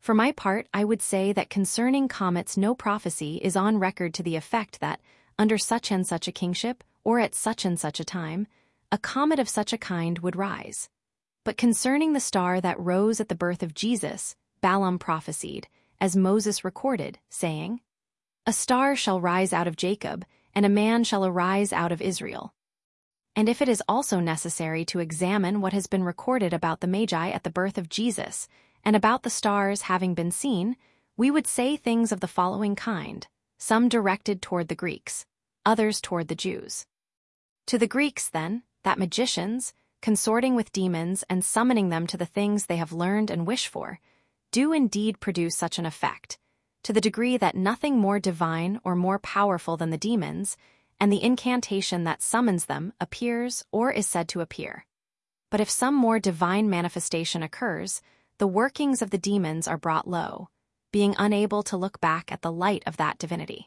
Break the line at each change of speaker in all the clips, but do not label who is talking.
For my part, I would say that concerning comets no prophecy is on record to the effect that, under such and such a kingship, or at such and such a time, a comet of such a kind would rise. But concerning the star that rose at the birth of Jesus, Balaam prophesied, as Moses recorded, saying, "A star shall rise out of Jacob, and a man shall arise out of Israel." And if it is also necessary to examine what has been recorded about the Magi at the birth of Jesus, and about the stars having been seen, we would say things of the following kind, some directed toward the Greeks, others toward the Jews. To the Greeks, then, that magicians, consorting with demons and summoning them to the things they have learned and wish for, do indeed produce such an effect, to the degree that nothing more divine or more powerful than the demons, and the incantation that summons them appears or is said to appear. But if some more divine manifestation occurs, the workings of the demons are brought low, being unable to look back at the light of that divinity.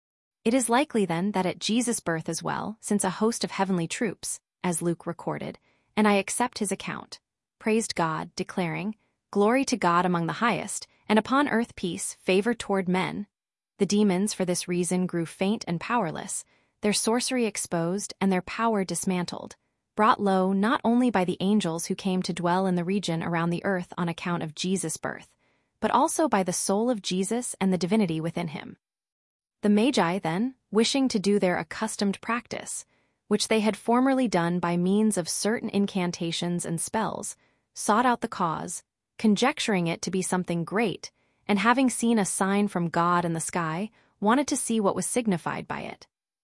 It is likely, then, that at Jesus' birth as well, since a host of heavenly troops, as Luke recorded, and I accept his account, praised God, declaring, "Glory to God among the highest, and upon earth peace, favor toward men," the demons for this reason grew faint and powerless, their sorcery exposed and their power dismantled, brought low not only by the angels who came to dwell in the region around the earth on account of Jesus' birth, but also by the soul of Jesus and the divinity within him. The Magi, then, wishing to do their accustomed practice, which they had formerly done by means of certain incantations and spells, sought out the cause, conjecturing it to be something great, and having seen a sign from God in the sky, wanted to see what was signified by it.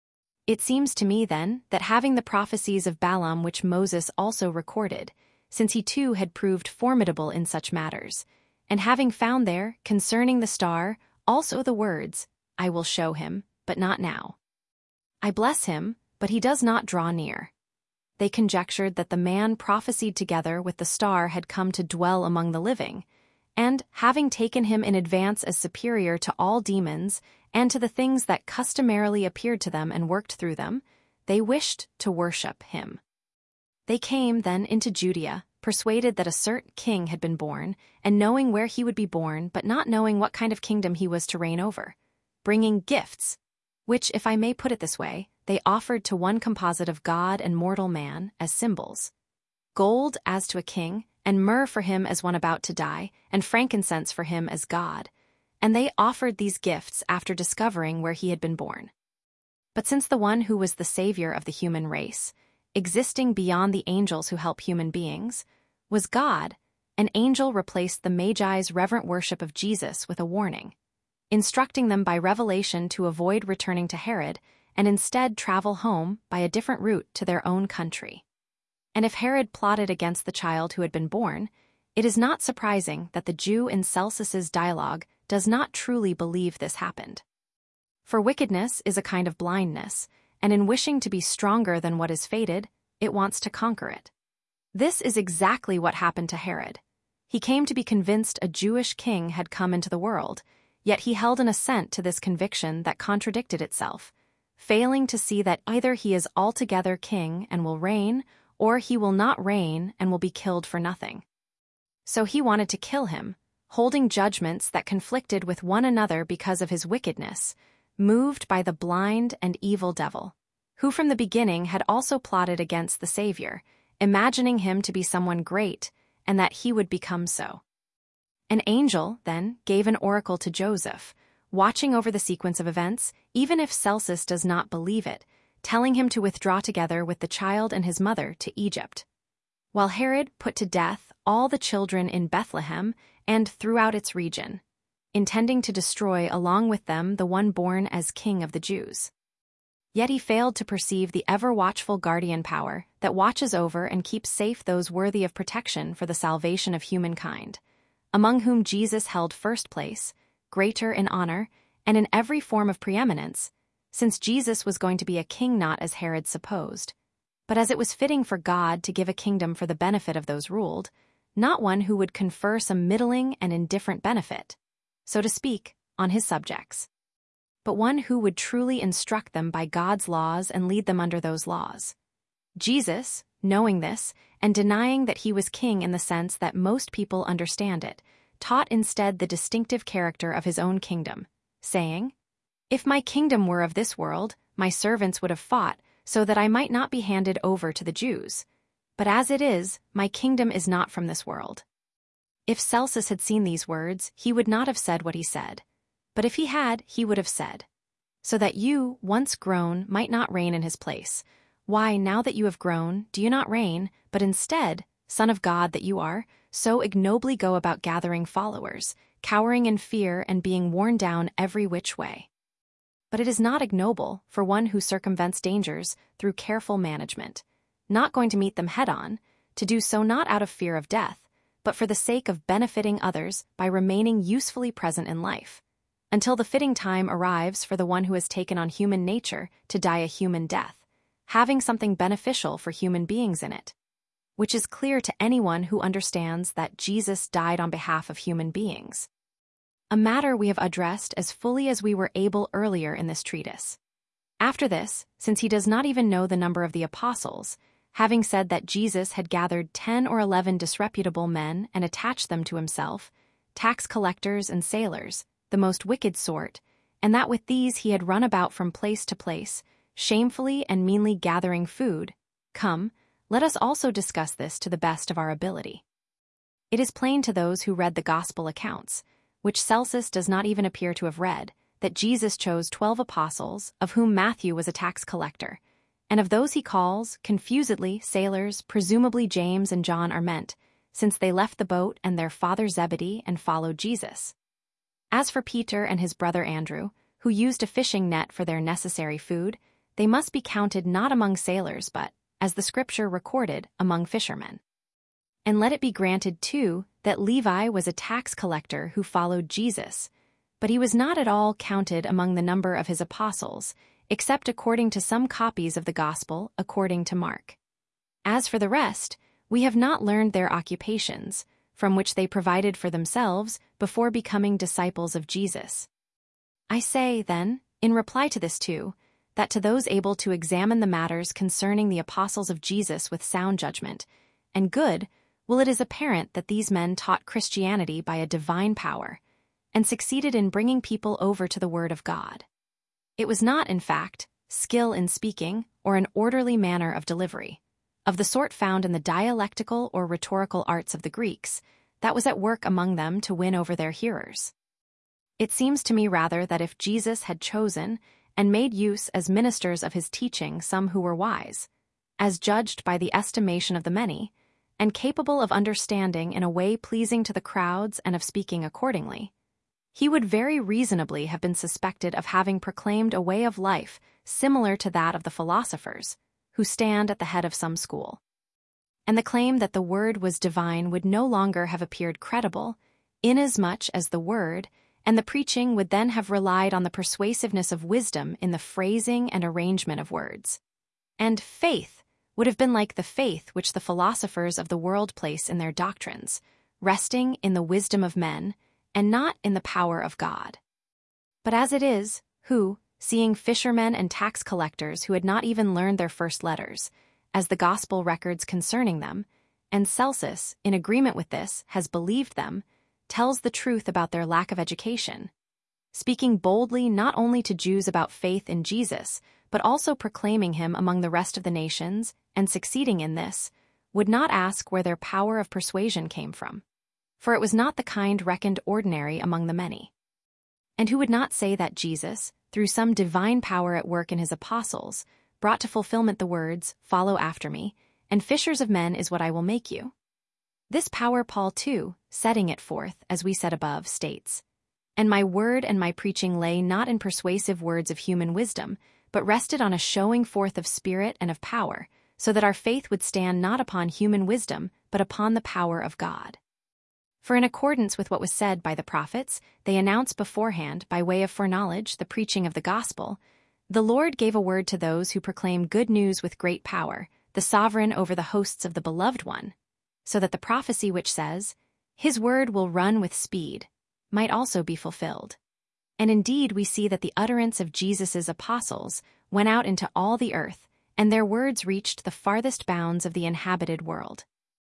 It seems to me, then, that having the prophecies of Balaam which Moses also recorded, since he too had proved formidable in such matters, and having found there, concerning the star, also the words, "I will show him, but not now. I bless him, but he does not draw near," they conjectured that the man prophesied together with the star had come to dwell among the living, and, having taken him in advance as superior to all demons and to the things that customarily appeared to them and worked through them, they wished to worship him. They came, then, into Judea, persuaded that a certain king had been born, and knowing where he would be born, but not knowing what kind of kingdom he was to reign over, bringing gifts, which, if I may put it this way, they offered to one composite of God and mortal man as symbols: gold as to a king, and myrrh for him as one about to die, and frankincense for him as God, and they offered these gifts after discovering where he had been born. But since the one who was the savior of the human race, existing beyond the angels who help human beings, was God, an angel replaced the Magi's reverent worship of Jesus with a warning, instructing them by revelation to avoid returning to Herod and instead travel home by a different route to their own country. And if Herod plotted against the child who had been born, it is not surprising that the Jew in Celsus's dialogue does not truly believe this happened. For wickedness is a kind of blindness, and in wishing to be stronger than what is fated, it wants to conquer it. This is exactly what happened to Herod. He came to be convinced a Jewish king had come into the world, yet he held an assent to this conviction that contradicted itself, failing to see that either he is altogether king and will reign, or he will not reign and will be killed for nothing. So he wanted to kill him, holding judgments that conflicted with one another because of his wickedness, moved by the blind and evil devil, who from the beginning had also plotted against the Savior, imagining him to be someone great and that he would become so. An angel, then, gave an oracle to Joseph, watching over the sequence of events, even if Celsus does not believe it, telling him to withdraw together with the child and his mother to Egypt, while Herod put to death all the children in Bethlehem and throughout its region, intending to destroy along with them the one born as king of the Jews. Yet he failed to perceive the ever-watchful guardian power that watches over and keeps safe those worthy of protection for the salvation of humankind, among whom Jesus held first place, greater in honor, and in every form of preeminence, since Jesus was going to be a king not as Herod supposed, but as it was fitting for God to give a kingdom for the benefit of those ruled, not one who would confer some middling and indifferent benefit, so to speak, on his subjects, but one who would truly instruct them by God's laws and lead them under those laws. Jesus, knowing this, and denying that he was king in the sense that most people understand it, taught instead the distinctive character of his own kingdom, saying, "If my kingdom were of this world, my servants would have fought, so that I might not be handed over to the Jews. But as it is, my kingdom is not from this world." If Celsus had seen these words, he would not have said what he said. But if he had, he would have said, "So that you, once grown, might not reign in his place. Why, now that you have grown, do you not reign, but instead, Son of God that you are, so ignobly go about gathering followers, cowering in fear and being worn down every which way?" But it is not ignoble for one who circumvents dangers through careful management, not going to meet them head-on, to do so not out of fear of death, but for the sake of benefiting others by remaining usefully present in life, until the fitting time arrives for the one who has taken on human nature to die a human death, having something beneficial for human beings in it, which is clear to anyone who understands that Jesus died on behalf of human beings, a matter we have addressed as fully as we were able earlier in this treatise. After this, since he does not even know the number of the apostles, having said that Jesus had gathered 10 or 11 disreputable men and attached them to himself, tax collectors and sailors, the most wicked sort, and that with these he had run about from place to place, shamefully and meanly gathering food, come, let us also discuss this to the best of our ability. It is plain to those who read the Gospel accounts, which Celsus does not even appear to have read, that Jesus chose 12 apostles, of whom Matthew was a tax collector, and of those he calls, confusedly, sailors, presumably James and John are meant, since they left the boat and their father Zebedee and followed Jesus. As for Peter and his brother Andrew, who used a fishing net for their necessary food, they must be counted not among sailors but, as the Scripture recorded, among fishermen. And let it be granted, too, that Levi was a tax collector who followed Jesus, but he was not at all counted among the number of his apostles, except according to some copies of the Gospel according to Mark. As for the rest, we have not learned their occupations, from which they provided for themselves before becoming disciples of Jesus. I say, then, in reply to this too, that to those able to examine the matters concerning the apostles of Jesus with sound judgment, and good, well, it is apparent that these men taught Christianity by a divine power, and succeeded in bringing people over to the Word of God. It was not, in fact, skill in speaking or an orderly manner of delivery, of the sort found in the dialectical or rhetorical arts of the Greeks, that was at work among them to win over their hearers. It seems to me rather that if Jesus had chosen and made use as ministers of his teaching some who were wise, as judged by the estimation of the many, and capable of understanding in a way pleasing to the crowds and of speaking accordingly, he would very reasonably have been suspected of having proclaimed a way of life similar to that of the philosophers, who stand at the head of some school. And the claim that the Word was divine would no longer have appeared credible, inasmuch as the Word and the preaching would then have relied on the persuasiveness of wisdom in the phrasing and arrangement of words. And faith would have been like the faith which the philosophers of the world place in their doctrines, resting in the wisdom of men, and not in the power of God. But as it is, who, seeing fishermen and tax collectors who had not even learned their first letters, as the Gospel records concerning them, and Celsus, in agreement with this, has believed them, tells the truth about their lack of education, speaking boldly not only to Jews about faith in Jesus, but also proclaiming him among the rest of the nations, and succeeding in this, would not ask where their power of persuasion came from, for it was not the kind reckoned ordinary among the many. And who would not say that Jesus, through some divine power at work in his apostles, brought to fulfillment the words, "Follow after me, and fishers of men is what I will make you"? This power Paul too, setting it forth, as we said above, states, "And my word and my preaching lay not in persuasive words of human wisdom, but rested on a showing forth of spirit and of power, so that our faith would stand not upon human wisdom, but upon the power of God." For in accordance with what was said by the prophets, they announced beforehand, by way of foreknowledge, the preaching of the gospel, the Lord gave a word to those who proclaim good news with great power, the sovereign over the hosts of the beloved one, so that the prophecy which says, "His word will run with speed," might also be fulfilled. And indeed we see that the utterance of Jesus' apostles went out into all the earth, and their words reached the farthest bounds of the inhabited world.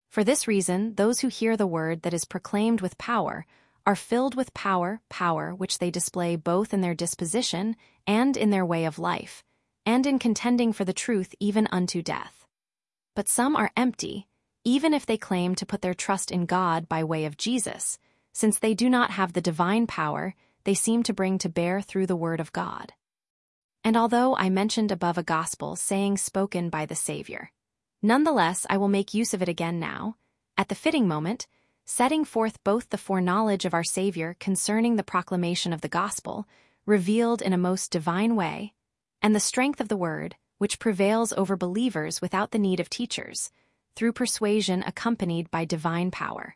For this reason, those who hear the word that is proclaimed with power are filled with power which they display both in their disposition and in their way of life, and in contending for the truth even unto death. But some are empty, even if they claim to put their trust in God by way of Jesus, since they do not have the divine power they seem to bring to bear through the word of God. And although I mentioned above a gospel saying spoken by the Savior, nonetheless I will make use of it again now, at the fitting moment, setting forth both the foreknowledge of our Savior concerning the proclamation of the gospel, revealed in a most divine way, and the strength of the word, which prevails over believers without the need of teachers, through persuasion accompanied by divine power.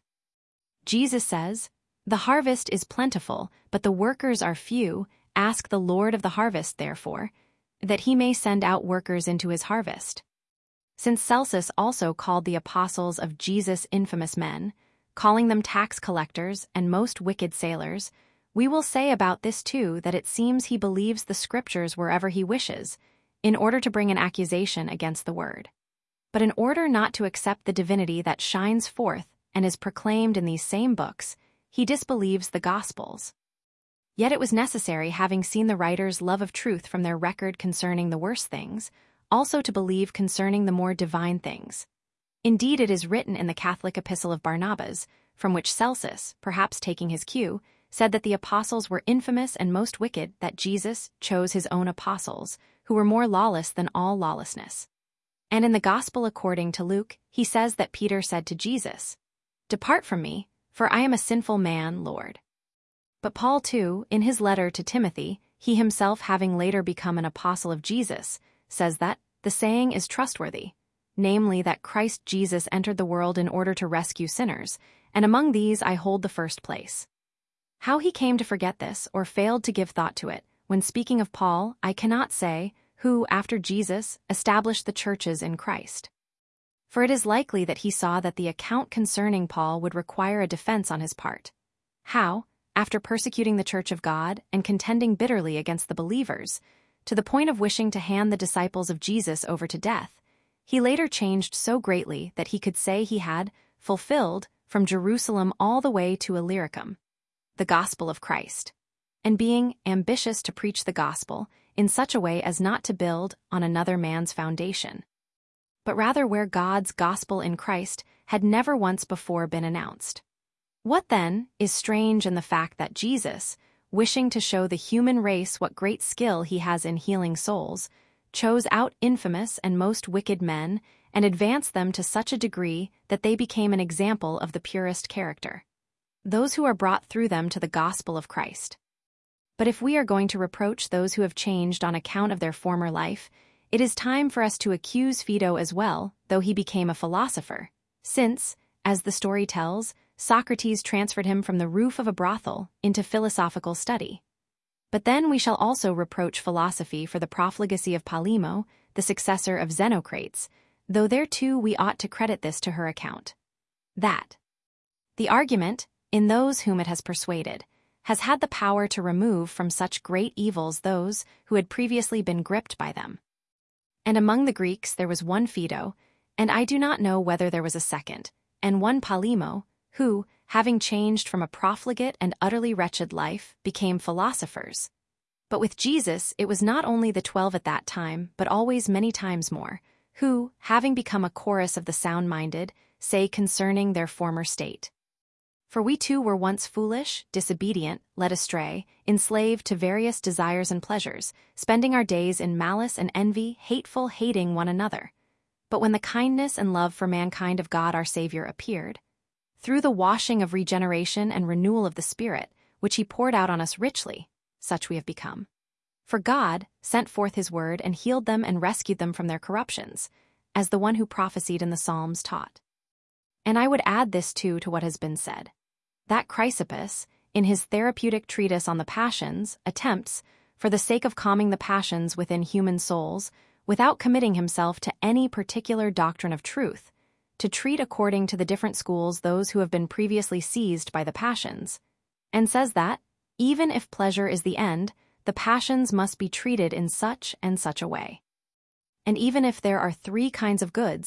Jesus says, "The harvest is plentiful, but the workers are few. Ask the Lord of the harvest, therefore, that he may send out workers into his harvest." Since Celsus also called the apostles of Jesus infamous men, calling them tax collectors and most wicked sailors, we will say about this too that it seems he believes the scriptures wherever he wishes, in order to bring an accusation against the word. But in order not to accept the divinity that shines forth and is proclaimed in these same books, he disbelieves the Gospels. Yet it was necessary, having seen the writers' love of truth from their record concerning the worse things, also to believe concerning the more divine things. Indeed, it is written in the Catholic epistle of Barnabas, from which Celsus, perhaps taking his cue, said that the apostles were infamous and most wicked, that Jesus chose his own apostles, who were more lawless than all lawlessness. And in the Gospel according to Luke, he says that Peter said to Jesus, "Depart from me, for I am a sinful man, Lord." But Paul too, in his letter to Timothy, he himself having later become an apostle of Jesus, says that the saying is trustworthy, namely that Christ Jesus entered the world in order to rescue sinners, and among these I hold the first place. How he came to forget this or failed to give thought to it, when speaking of Paul, I cannot say, who, after Jesus, established the churches in Christ. For it is likely that he saw that the account concerning Paul would require a defense on his part. How, after persecuting the church of God and contending bitterly against the believers, to the point of wishing to hand the disciples of Jesus over to death, he later changed so greatly that he could say he had fulfilled from Jerusalem all the way to Illyricum the gospel of Christ, and being ambitious to preach the gospel in such a way as not to build on another man's foundation, but rather where God's gospel in Christ had never once before been announced. What then is strange in the fact that Jesus, wishing to show the human race what great skill he has in healing souls, chose out infamous and most wicked men and advanced them to such a degree that they became an example of the purest character, those who are brought through them to the gospel of Christ. But if we are going to reproach those who have changed on account of their former life, it is time for us to accuse Phaedo as well, though he became a philosopher, since, as the story tells, Socrates transferred him from the roof of a brothel into philosophical study. But then we shall also reproach philosophy for the profligacy of Polemo, the successor of Xenocrates, though there too we ought to credit this to her account. That the argument, in those whom it has persuaded, has had the power to remove from such great evils those who had previously been gripped by them. And among the Greeks there was one Phaedo, and I do not know whether there was a second, and one Polemo, who, having changed from a profligate and utterly wretched life, became philosophers. But with Jesus it was not only the 12 at that time, but always many times more, who, having become a chorus of the sound-minded, say concerning their former state, "For we too were once foolish, disobedient, led astray, enslaved to various desires and pleasures, spending our days in malice and envy, hateful, hating one another. But when the kindness and love for mankind of God our Savior appeared, through the washing of regeneration and renewal of the Spirit, which he poured out on us richly, such we have become. For God sent forth his word and healed them and rescued them from their corruptions, as the one who prophesied in the Psalms taught." And I would add this too to what has been said, that Chrysippus, in his therapeutic treatise on the passions, attempts, for the sake of calming the passions within human souls, without committing himself to any particular doctrine of truth, to treat according to the different schools those who have been previously seized by the passions, and says that, even if pleasure is the end, the passions must be treated in such and such a way. And even if there are 3 kinds of goods,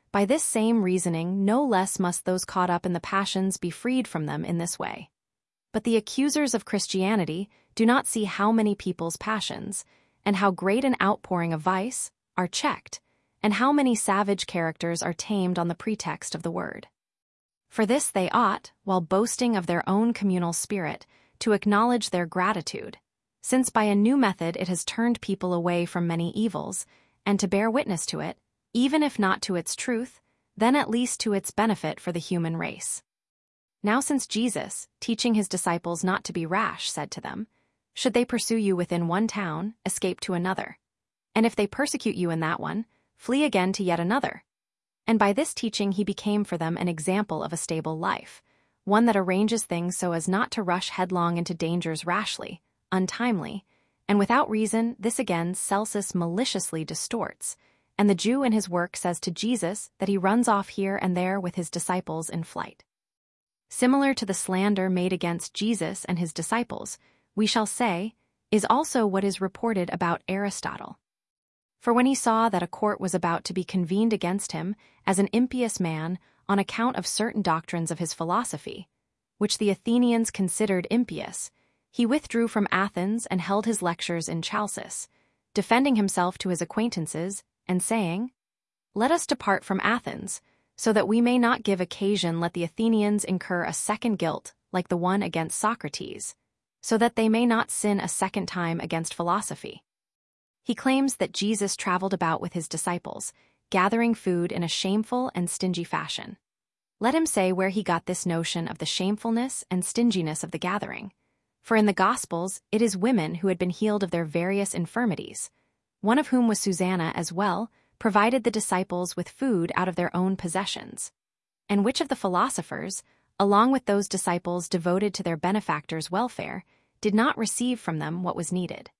By this same reasoning, no less must those caught up in the passions be freed from them in this way. But the accusers of Christianity do not see how many people's passions, and how great an outpouring of vice, are checked, and how many savage characters are tamed on the pretext of the word. For this they ought, while boasting of their own communal spirit, to acknowledge their gratitude, since by a new method it has turned people away from many evils, and to bear witness to it, even if not to its truth, then at least to its benefit for the human race. Now since Jesus, teaching his disciples not to be rash, said to them, "Should they pursue you within one town, escape to another. And if they persecute you in that one, flee again to yet another." And by this teaching he became for them an example of a stable life, one that arranges things so as not to rush headlong into dangers rashly, untimely, and without reason. This again Celsus maliciously distorts, and the Jew in his work says to Jesus that he runs off here and there with his disciples in flight. Similar to the slander made against Jesus and his disciples, we shall say, is also what is reported about Aristotle. For when he saw that a court was about to be convened against him as an impious man on account of certain doctrines of his philosophy, which the Athenians considered impious, he withdrew from Athens and held his lectures in Chalcis, defending himself to his acquaintances, and saying, "Let us depart from Athens, so that we may not give occasion let the Athenians incur a second guilt like the one against Socrates, so that they may not sin a second time against philosophy." He claims that Jesus traveled about with his disciples, gathering food in a shameful and stingy fashion. Let him say where he got this notion of the shamefulness and stinginess of the gathering. For in the Gospels it is women who had been healed of their various infirmities, one of whom was Susanna as well, provided the disciples with food out of their own possessions. And which of the philosophers, along with those disciples devoted to their benefactors' welfare, did not receive from them what was needed?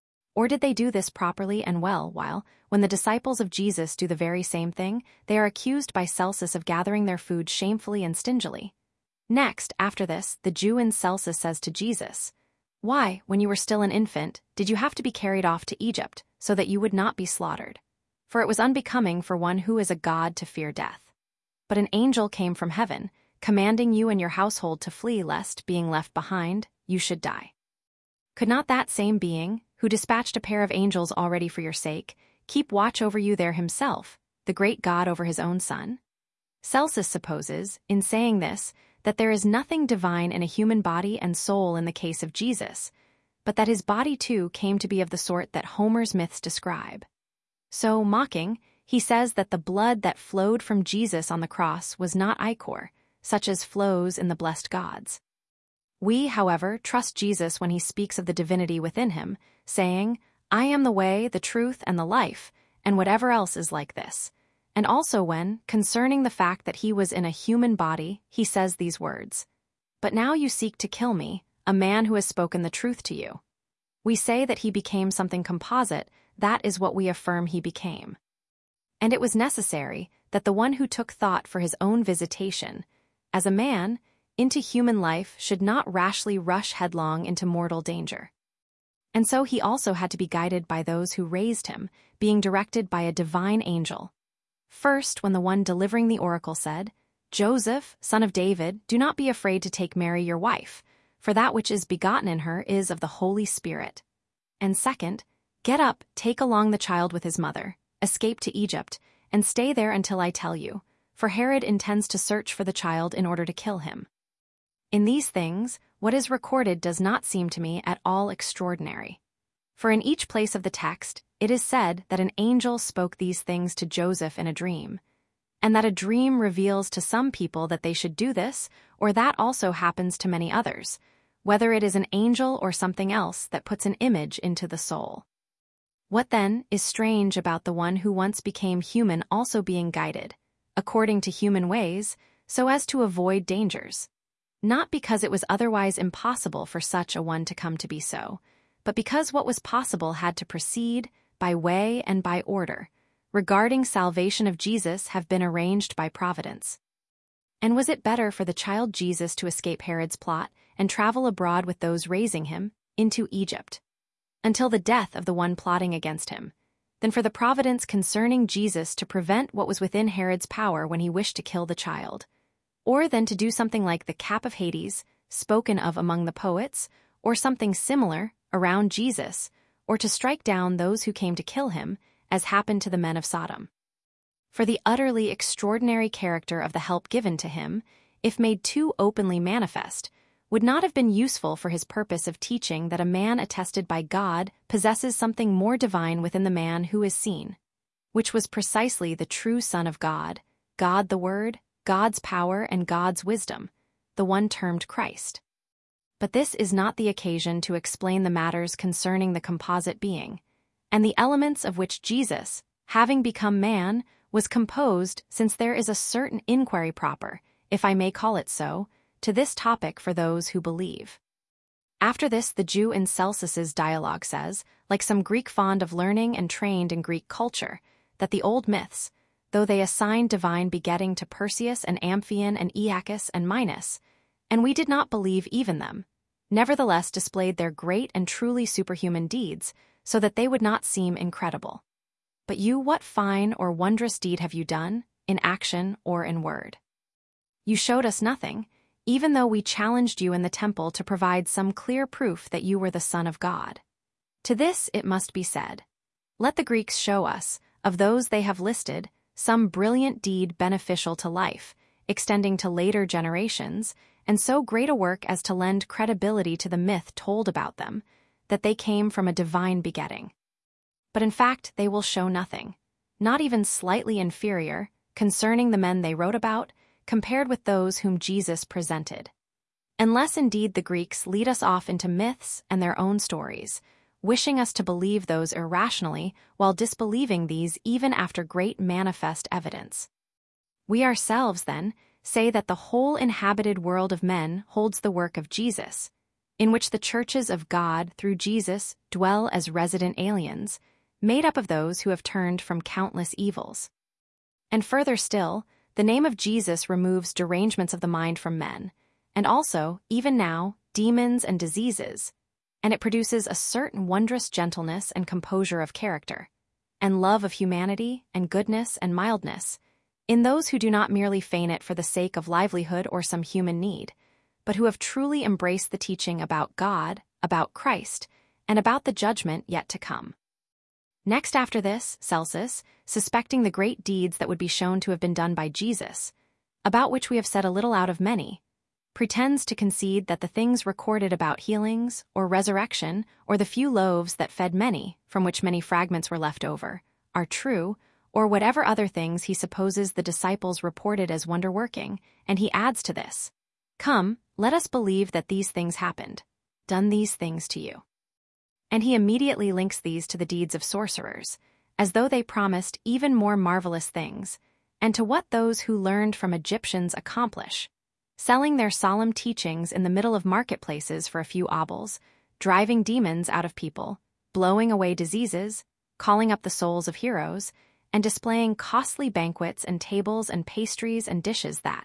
Or did they do this properly and well while, when the disciples of Jesus do the very same thing, they are accused by Celsus of gathering their food shamefully and stingily? Next, after this, the Jew in Celsus says to Jesus, "Why, when you were still an infant, did you have to be carried off to Egypt, so that you would not be slaughtered? For it was unbecoming for one who is a god to fear death. But an angel came from heaven, commanding you and your household to flee lest, being left behind, you should die. Could not that same being, who dispatched a pair of angels already for your sake, keep watch over you there himself, the great God over his own Son?" Celsus supposes, in saying this, that there is nothing divine in a human body and soul in the case of Jesus, but that his body too came to be of the sort that Homer's myths describe. So, mocking, he says that the blood that flowed from Jesus on the cross was not ichor, such as flows in the blessed gods. We, however, trust Jesus when he speaks of the divinity within him, saying, "I am the way, the truth, and the life," and whatever else is like this. And also when, concerning the fact that he was in a human body, he says these words, "But now you seek to kill me, a man who has spoken the truth to you." We say that he became something composite, that is what we affirm he became. And it was necessary that the one who took thought for his own visitation, as a man, into human life should not rashly rush headlong into mortal danger. And so he also had to be guided by those who raised him, being directed by a divine angel. First, when the one delivering the oracle said, "Joseph, son of David, do not be afraid to take Mary your wife, for that which is begotten in her is of the Holy Spirit." And second, "Get up, take along the child with his mother, escape to Egypt, and stay there until I tell you, for Herod intends to search for the child in order to kill him." In these things, what is recorded does not seem to me at all extraordinary. For in each place of the text, it is said that an angel spoke these things to Joseph in a dream, and that a dream reveals to some people that they should do this, or that also happens to many others, whether it is an angel or something else that puts an image into the soul. What then is strange about the one who once became human also being guided, according to human ways, so as to avoid dangers? Not because it was otherwise impossible for such a one to come to be so, but because what was possible had to proceed, by way and by order, regarding salvation of Jesus have been arranged by providence. And was it better for the child Jesus to escape Herod's plot and travel abroad with those raising him, into Egypt, until the death of the one plotting against him, than for the providence concerning Jesus to prevent what was within Herod's power when he wished to kill the child, or than to do something like the cap of Hades, spoken of among the poets, or something similar, around Jesus, or to strike down those who came to kill him, as happened to the men of Sodom. For the utterly extraordinary character of the help given to him, if made too openly manifest, would not have been useful for his purpose of teaching that a man attested by God possesses something more divine within the man who is seen, which was precisely the true Son of God, God the Word, God's power and God's wisdom, the one termed Christ. But this is not the occasion to explain the matters concerning the composite being, and the elements of which Jesus, having become man, was composed, since there is a certain inquiry proper, if I may call it so, to this topic for those who believe. After this, the Jew in Celsus's dialogue says, like some Greek fond of learning and trained in Greek culture, that the old myths, though they assigned divine begetting to Perseus and Amphion and Aeacus and Minos, and we did not believe even them, nevertheless displayed their great and truly superhuman deeds, so that they would not seem incredible. But you, what fine or wondrous deed have you done, in action or in word? You showed us nothing, even though we challenged you in the temple to provide some clear proof that you were the Son of God. To this it must be said, let the Greeks show us, of those they have listed, some brilliant deed beneficial to life, extending to later generations, and so great a work as to lend credibility to the myth told about them, that they came from a divine begetting. But in fact they will show nothing, not even slightly inferior, concerning the men they wrote about, compared with those whom Jesus presented. Unless indeed the Greeks lead us off into myths and their own stories, wishing us to believe those irrationally while disbelieving these even after great manifest evidence. We ourselves, then, say that the whole inhabited world of men holds the work of Jesus, in which the churches of God through Jesus dwell as resident aliens, made up of those who have turned from countless evils. And further still, the name of Jesus removes derangements of the mind from men, and also, even now, demons and diseases, and it produces a certain wondrous gentleness and composure of character, and love of humanity and goodness and mildness, in those who do not merely feign it for the sake of livelihood or some human need, but who have truly embraced the teaching about God, about Christ, and about the judgment yet to come. Next after this, Celsus, suspecting the great deeds that would be shown to have been done by Jesus, about which we have said a little out of many, pretends to concede that the things recorded about healings, or resurrection, or the few loaves that fed many, from which many fragments were left over, are true, or whatever other things he supposes the disciples reported as wonder-working, and he adds to this, "Come, let us believe that these things happened, done these things to you." And he immediately links these to the deeds of sorcerers, as though they promised even more marvelous things, and to what those who learned from Egyptians accomplish, selling their solemn teachings in the middle of marketplaces for a few obols, driving demons out of people, blowing away diseases, calling up the souls of heroes, and displaying costly banquets and tables and pastries and dishes that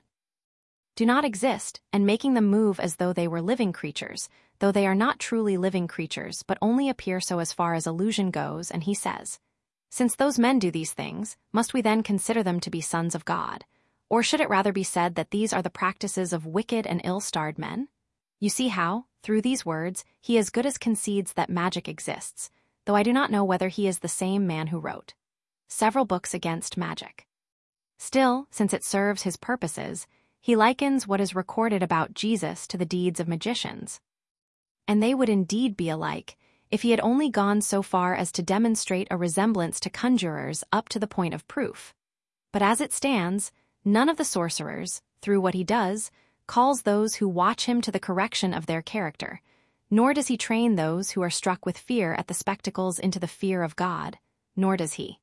do not exist, and making them move as though they were living creatures, though they are not truly living creatures but only appear so as far as illusion goes, and he says, since those men do these things, must we then consider them to be sons of God? Or should it rather be said that these are the practices of wicked and ill-starred men? You see how, through these words, he as good as concedes that magic exists, though I do not know whether he is the same man who wrote several books against magic. Still, since it serves his purposes, he likens what is recorded about Jesus to the deeds of magicians. And they would indeed be alike, if he had only gone so far as to demonstrate a resemblance to conjurers up to the point of proof. But as it stands, none of the sorcerers, through what he does, calls those who watch him to the correction of their character, nor does he train those who are struck with fear at the spectacles into the fear of God, nor does he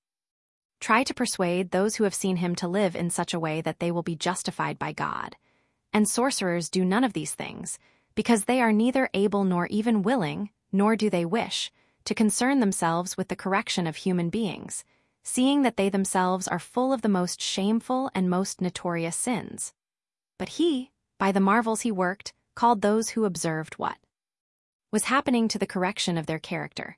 try to persuade those who have seen him to live in such a way that they will be justified by God. And sorcerers do none of these things, because they are neither able nor even willing, nor do they wish, to concern themselves with the correction of human beings, seeing that they themselves are full of the most shameful and most notorious sins. But he, by the marvels he worked, called those who observed what was happening to the correction of their character,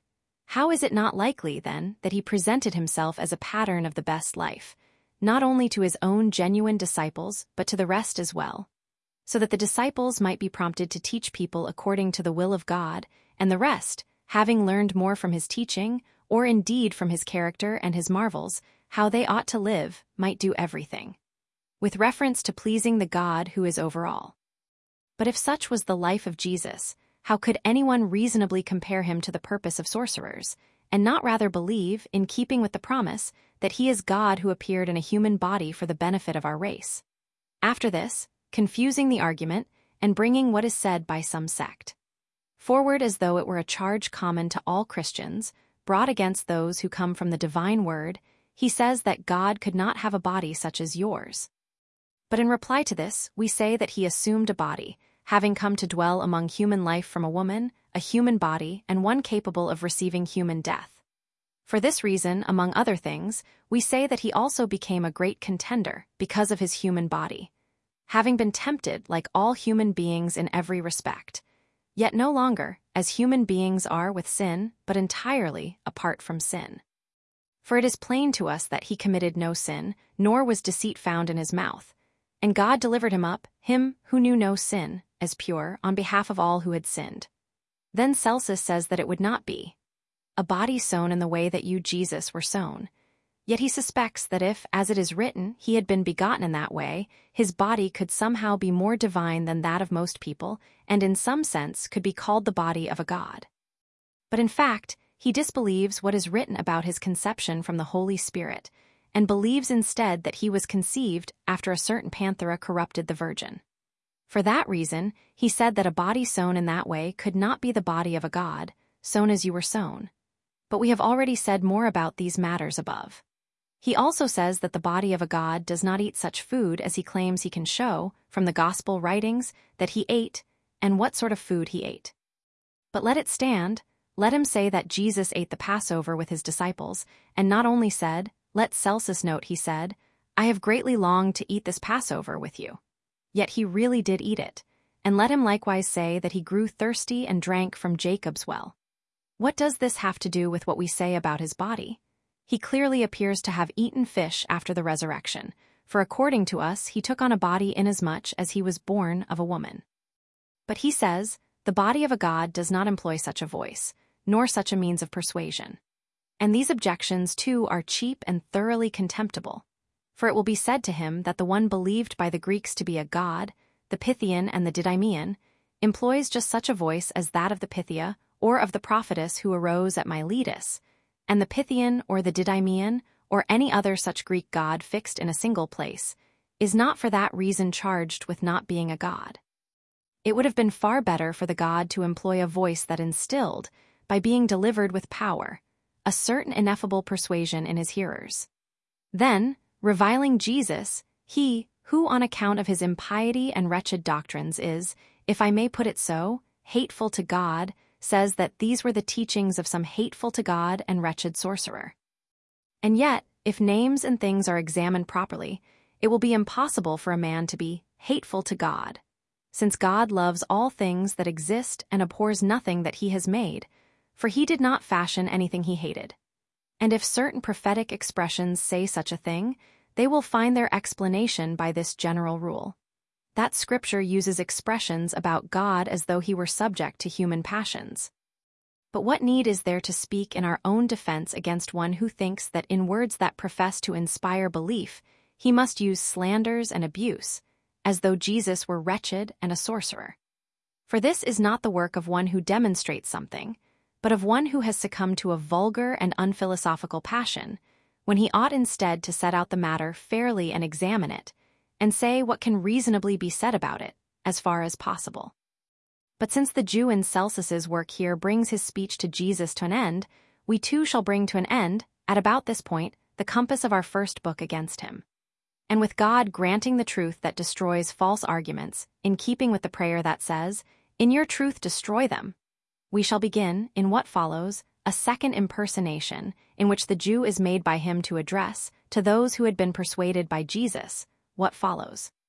How is it not likely, then, that he presented himself as a pattern of the best life, not only to his own genuine disciples but to the rest as well, so that the disciples might be prompted to teach people according to the will of God, and the rest, having learned more from his teaching, or indeed from his character and his marvels, how they ought to live, might do everything, with reference to pleasing the God who is over all. But if such was the life of Jesus, how could anyone reasonably compare him to the purpose of sorcerers, and not rather believe, in keeping with the promise, that he is God who appeared in a human body for the benefit of our race? After this, confusing the argument, and bringing what is said by some sect forward as though it were a charge common to all Christians, brought against those who come from the divine word, he says that God could not have a body such as yours. But in reply to this, we say that he assumed a body, having come to dwell among human life from a woman, a human body, and one capable of receiving human death. For this reason, among other things, we say that he also became a great contender because of his human body, having been tempted like all human beings in every respect, yet no longer, as human beings are with sin, but entirely apart from sin. For it is plain to us that he committed no sin, nor was deceit found in his mouth, and God delivered him up, him who knew no sin, as pure, on behalf of all who had sinned. Then Celsus says that it would not be a body sown in the way that you, Jesus, were sown. Yet he suspects that if, as it is written, he had been begotten in that way, his body could somehow be more divine than that of most people, and in some sense could be called the body of a god. But in fact, he disbelieves what is written about his conception from the Holy Spirit, and believes instead that he was conceived after a certain Panthera corrupted the Virgin. For that reason, he said that a body sown in that way could not be the body of a god, sown as you were sown. But we have already said more about these matters above. He also says that the body of a god does not eat such food as he claims he can show, from the gospel writings, that he ate, and what sort of food he ate. But let it stand. Let him say that Jesus ate the Passover with his disciples, and not only said, let Celsus note he said, I have greatly longed to eat this Passover with you. Yet he really did eat it, and let him likewise say that he grew thirsty and drank from Jacob's well. What does this have to do with what we say about his body? He clearly appears to have eaten fish after the resurrection, for according to us he took on a body inasmuch as he was born of a woman. But he says, the body of a god does not employ such a voice, nor such a means of persuasion. And these objections, too, are cheap and thoroughly contemptible. For it will be said to him that the one believed by the Greeks to be a god, the Pythian and the Didymean, employs just such a voice as that of the Pythia or of the prophetess who arose at Miletus, and the Pythian or the Didymean, or any other such Greek god fixed in a single place, is not for that reason charged with not being a god. It would have been far better for the god to employ a voice that instilled, by being delivered with power, a certain ineffable persuasion in his hearers. Then, reviling Jesus, he, who on account of his impiety and wretched doctrines is, if I may put it so, hateful to God, says that these were the teachings of some hateful to God and wretched sorcerer. And yet, if names and things are examined properly, it will be impossible for a man to be hateful to God, since God loves all things that exist and abhors nothing that he has made, for he did not fashion anything he hated. And if certain prophetic expressions say such a thing, they will find their explanation by this general rule: that Scripture uses expressions about God as though he were subject to human passions. But what need is there to speak in our own defense against one who thinks that in words that profess to inspire belief, he must use slanders and abuse, as though Jesus were wretched and a sorcerer? For this is not the work of one who demonstrates something, but of one who has succumbed to a vulgar and unphilosophical passion, when he ought instead to set out the matter fairly and examine it, and say what can reasonably be said about it, as far as possible. But since the Jew in Celsus's work here brings his speech to Jesus to an end, we too shall bring to an end, at about this point, the compass of our first book against him. And with God granting the truth that destroys false arguments, in keeping with the prayer that says, "In your truth destroy them," we shall begin, in what follows, a second impersonation, in which the Jew is made by him to address, to those who had been persuaded by Jesus, what follows.